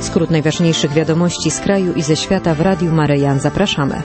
Skrót najważniejszych wiadomości z kraju i ze świata w Radiu Maryja. Zapraszamy.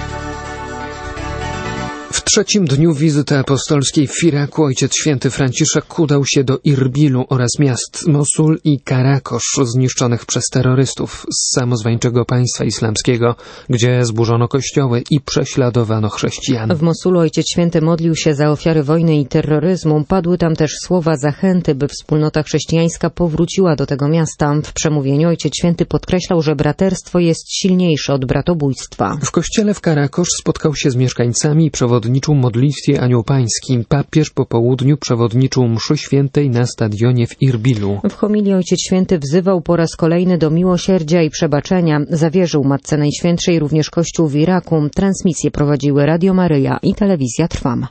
W trzecim dniu wizyty apostolskiej w Iraku Ojciec Święty Franciszek udał się do Irbilu oraz miast Mosul i Karakosz zniszczonych przez terrorystów z samozwańczego państwa islamskiego, gdzie zburzono kościoły i prześladowano chrześcijan. W Mosulu Ojciec Święty modlił się za ofiary wojny i terroryzmu. Padły tam też słowa zachęty, by wspólnota chrześcijańska powróciła do tego miasta. W przemówieniu Ojciec Święty podkreślał, że braterstwo jest silniejsze od bratobójstwa. W kościele w Karakosz spotkał się z mieszkańcami i przewodniczył modlitwie Anioł Pański. Papież po południu przewodniczył mszy świętej na stadionie w Irbilu. W homilii Ojciec Święty wzywał po raz kolejny do miłosierdzia i przebaczenia. Zawierzył Matce Najświętszej również Kościół w Iraku. Transmisję prowadziły Radio Maryja i Telewizja Trwam.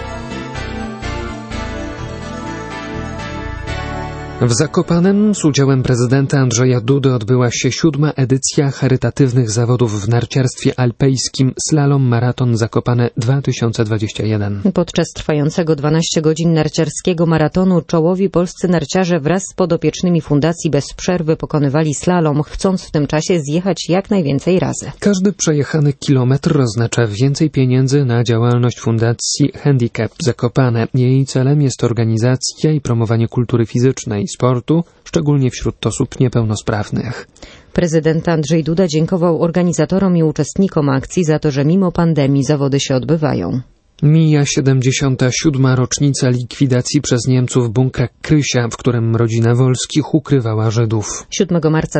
W Zakopanem z udziałem prezydenta Andrzeja Dudy odbyła się 7. edycja charytatywnych zawodów w narciarstwie alpejskim Slalom Maraton Zakopane 2021. Podczas trwającego 12 godzin narciarskiego maratonu czołowi polscy narciarze wraz z podopiecznymi fundacji bez przerwy pokonywali slalom, chcąc w tym czasie zjechać jak najwięcej razy. Każdy przejechany kilometr oznacza więcej pieniędzy na działalność fundacji Handicap Zakopane. Jej celem jest organizacja i promowanie kultury fizycznej i sportu, szczególnie wśród osób niepełnosprawnych. Prezydent Andrzej Duda dziękował organizatorom i uczestnikom akcji za to, że mimo pandemii zawody się odbywają. Mija 77. rocznica likwidacji przez Niemców bunkra Krysia, w którym rodzina Wolskich ukrywała Żydów. 7 marca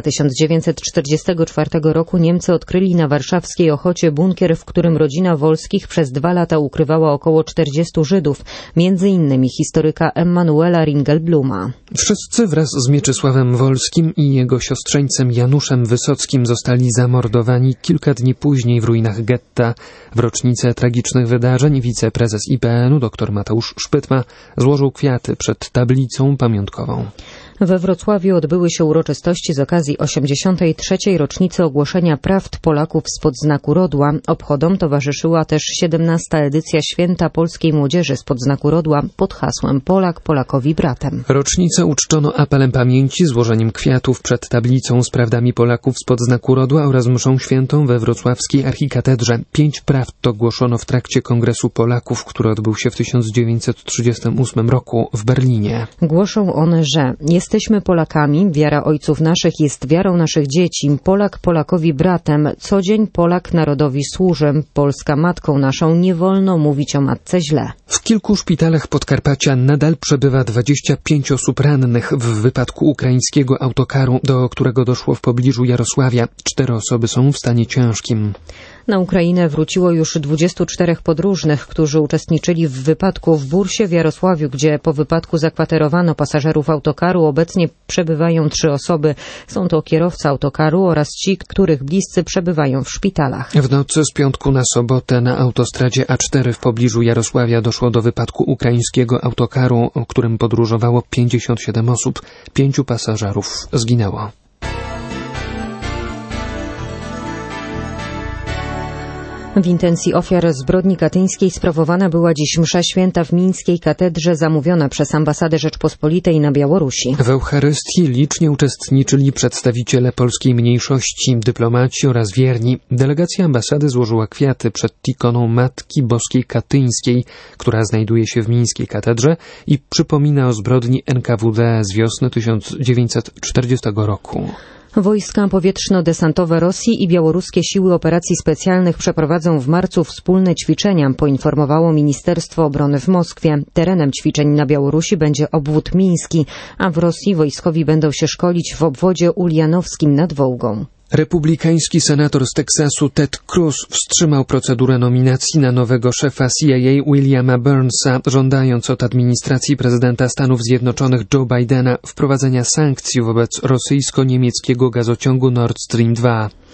1944 roku Niemcy odkryli na warszawskiej Ochocie bunkier, w którym rodzina Wolskich przez 2 lata ukrywała około 40 Żydów, między innymi historyka Emanuela Ringelbluma. Wszyscy wraz z Mieczysławem Wolskim i jego siostrzeńcem Januszem Wysockim zostali zamordowani kilka dni później w ruinach getta. W rocznicę tragicznych wydarzeń wiceprezes IPN-u dr Mateusz Szpytma złożył kwiaty przed tablicą pamiątkową. We Wrocławiu odbyły się uroczystości z okazji 83. rocznicy ogłoszenia prawd Polaków spod znaku Rodła. Obchodom towarzyszyła też 17. edycja Święta Polskiej Młodzieży spod znaku Rodła pod hasłem Polak Polakowi bratem. Rocznicę uczczono apelem pamięci, złożeniem kwiatów przed tablicą z prawdami Polaków spod znaku Rodła oraz mszą świętą we wrocławskiej archikatedrze. 5 prawd ogłoszono w trakcie Kongresu Polaków, który odbył się w 1938 roku w Berlinie. Głoszą one, że jesteśmy Polakami, wiara ojców naszych jest wiarą naszych dzieci, Polak Polakowi bratem, co dzień Polak narodowi służy, Polska matką naszą, nie wolno mówić o matce źle. W kilku szpitalach Podkarpacia nadal przebywa 25 osób rannych w wypadku ukraińskiego autokaru, do którego doszło w pobliżu Jarosławia. 4 osoby są w stanie ciężkim. Na Ukrainę wróciło już 24 podróżnych, którzy uczestniczyli w wypadku w Bursie w Jarosławiu, gdzie po wypadku zakwaterowano pasażerów autokaru. Obecnie przebywają 3 osoby. Są to kierowca autokaru oraz ci, których bliscy przebywają w szpitalach. W nocy z piątku na sobotę na autostradzie A4 w pobliżu Jarosławia doszło do wypadku ukraińskiego autokaru, o którym podróżowało 57 osób. 5 pasażerów zginęło. W intencji ofiar zbrodni katyńskiej sprawowana była dziś msza święta w mińskiej katedrze zamówiona przez ambasadę Rzeczpospolitej na Białorusi. W Eucharystii licznie uczestniczyli przedstawiciele polskiej mniejszości, dyplomaci oraz wierni. Delegacja ambasady złożyła kwiaty przed ikoną Matki Boskiej Katyńskiej, która znajduje się w mińskiej katedrze i przypomina o zbrodni NKWD z wiosny 1940 roku. Wojska powietrzno-desantowe Rosji i białoruskie siły operacji specjalnych przeprowadzą w marcu wspólne ćwiczenia, poinformowało Ministerstwo Obrony w Moskwie. Terenem ćwiczeń na Białorusi będzie obwód miński, a w Rosji wojskowi będą się szkolić w obwodzie ulianowskim nad Wołgą. Republikański senator z Teksasu Ted Cruz wstrzymał procedurę nominacji na nowego szefa CIA Williama Burnsa, żądając od administracji prezydenta Stanów Zjednoczonych Joe Bidena wprowadzenia sankcji wobec rosyjsko-niemieckiego gazociągu Nord Stream 2.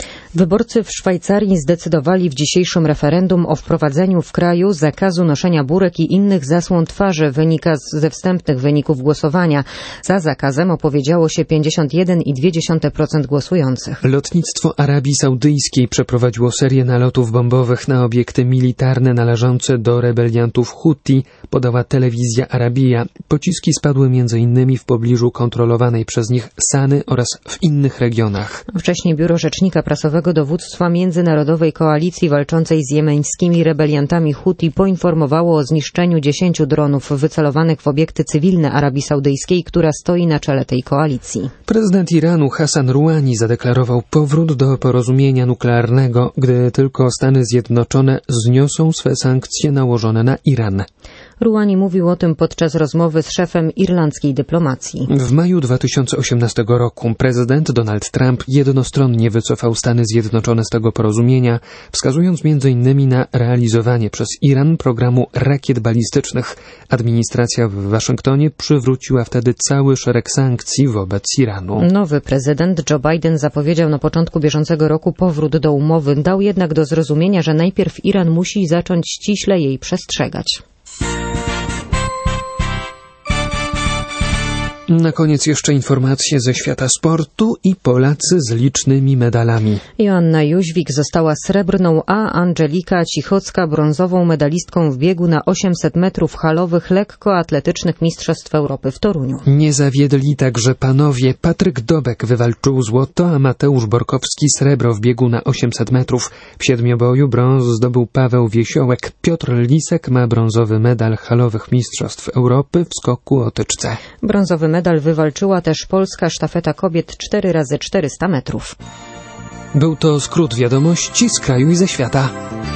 Wyborcy w Szwajcarii zdecydowali w dzisiejszym referendum o wprowadzeniu w kraju zakazu noszenia burek i innych zasłon twarzy. Wynika ze wstępnych wyników głosowania. Za zakazem opowiedziało się 51,2% głosujących. Lotnictwo Arabii Saudyjskiej przeprowadziło serię nalotów bombowych na obiekty militarne należące do rebeliantów Huti, podała telewizja Arabia. Pociski spadły m.in. w pobliżu kontrolowanej przez nich Sany oraz w innych regionach. Wcześniej biuro rzecznika prasowego dowództwa międzynarodowej koalicji walczącej z jemeńskimi rebeliantami Huti poinformowało o zniszczeniu 10 dronów wycelowanych w obiekty cywilne Arabii Saudyjskiej, która stoi na czele tej koalicji. Prezydent Iranu Hassan Rouhani zadeklarował powrót do porozumienia nuklearnego, gdy tylko Stany Zjednoczone zniosą swe sankcje nałożone na Iran. Rouhani mówił o tym podczas rozmowy z szefem irlandzkiej dyplomacji. W maju 2018 roku prezydent Donald Trump jednostronnie wycofał Stany Zjednoczone z tego porozumienia, wskazując m.in. na realizowanie przez Iran programu rakiet balistycznych. Administracja w Waszyngtonie przywróciła wtedy cały szereg sankcji wobec Iranu. Nowy prezydent Joe Biden zapowiedział na początku bieżącego roku powrót do umowy. Dał jednak do zrozumienia, że najpierw Iran musi zacząć ściśle jej przestrzegać. Na koniec jeszcze informacje ze świata sportu i Polacy z licznymi medalami. Joanna Jóźwik została srebrną, a Angelika Cichocka brązową medalistką w biegu na 800 metrów halowych lekkoatletycznych Mistrzostw Europy w Toruniu. Nie zawiedli także panowie. Patryk Dobek wywalczył złoto, a Mateusz Borkowski srebro w biegu na 800 metrów. W siedmioboju brąz zdobył Paweł Wiesiołek. Piotr Lisek ma brązowy medal halowych Mistrzostw Europy w skoku o tyczce. Brązowy medal wywalczyła też polska sztafeta kobiet 4x400 metrów. Był to skrót wiadomości z kraju i ze świata.